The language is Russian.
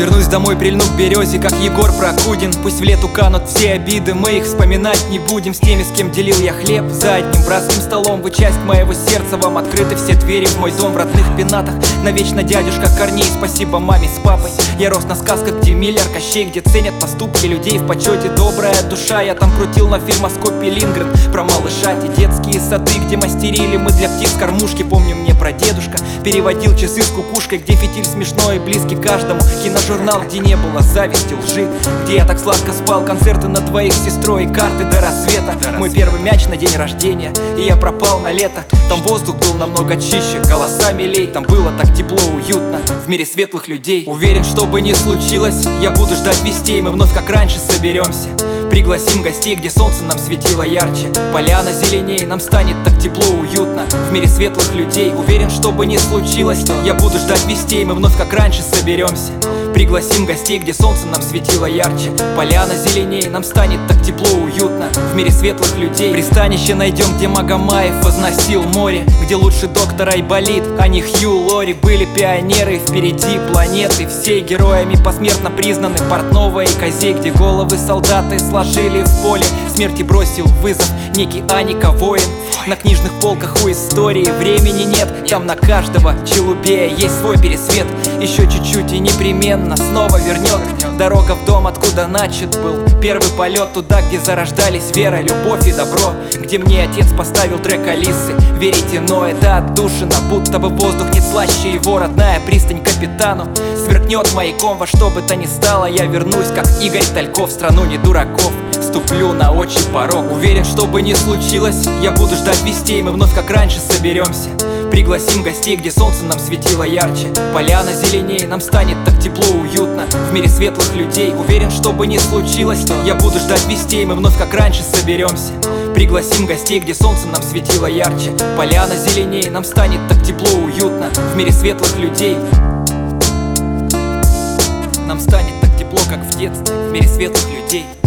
Вернусь домой, прильну к березе, как Егор Прокудин. Пусть в лету канут все обиды, мы их вспоминать не будем. С теми, с кем делил я хлеб за одним братским столом. Вы часть моего сердца, вам открыты все двери в мой дом. В родных пенатах навечно дядюшка Корней. Спасибо маме с папой. Я рос на сказках, где Миллер, Кощей, где ценят поступки людей в почете. Добрая душа, я там крутил на фильмоскопе Лингрен. Про малышати, детские сады, где мастерили мы для птиц кормушки. Помню, мне прадедушка переводил часы с кукушкой, где фитиль смешной и близкий каждому. Киножурнал, где не было зависти, лжи, где я так сладко спал. Концерты на двоих с сестрой и карты до рассвета. Мой первый мяч на день рождения, и я пропал на лето. Там воздух был намного чище, голоса милей. Там было так тепло, уютно, в мире светлых людей. Уверен, что бы ни случилось, я буду ждать вестей. Мы вновь как раньше соберемся, пригласим гостей, где солнце нам светило ярче. Поляна зеленей, нам станет так тепло, уютно, в мире светлых людей. Уверен, что бы ни случилось, я буду ждать вестей. Мы вновь как раньше соберемся, пригласим гостей, где солнце нам светило ярче. Поляна зеленей, нам станет так тепло, уютно, в мире светлых людей. Пристанище найдем, где Магомаев возносил море, где лучший доктор Айболит, а не Хью Лори. Были пионеры, впереди планеты всей, героями посмертно признаны Портнова и Козей, где головы солдаты сложили в поле. Смерти бросил вызов некий Аника воин. На книжных полках у истории времени нет. Там на каждого челубея есть свой пересвет. Еще чуть-чуть и непременно снова вернет. Дорога в дом, откуда начат был первый полет. Туда, где зарождались вера, любовь и добро. Где мне отец поставил трек Алисы. Верите, но это отдушина, будто бы воздух не слаще его. Родная пристань капитану сверкнет маяком. Во что бы то ни стало, я вернусь, как Игорь Тальков, в страну не дураков. Ступлю на отчий порог. Уверен, что бы ни случилось, я буду ждать вестей. Мы вновь как раньше соберемся, пригласим гостей, где солнце нам светило ярче. Поляна зеленей, нам станет так тепло, уютно, в мире светлых людей. Уверен, что бы ни случилось, я буду ждать вестей. Мы вновь как раньше соберемся, пригласим гостей, где солнце нам светило ярче. Поляна зеленей, нам станет так тепло, уютно, в мире светлых людей. Нам станет так тепло, как в детстве, в мире светлых людей.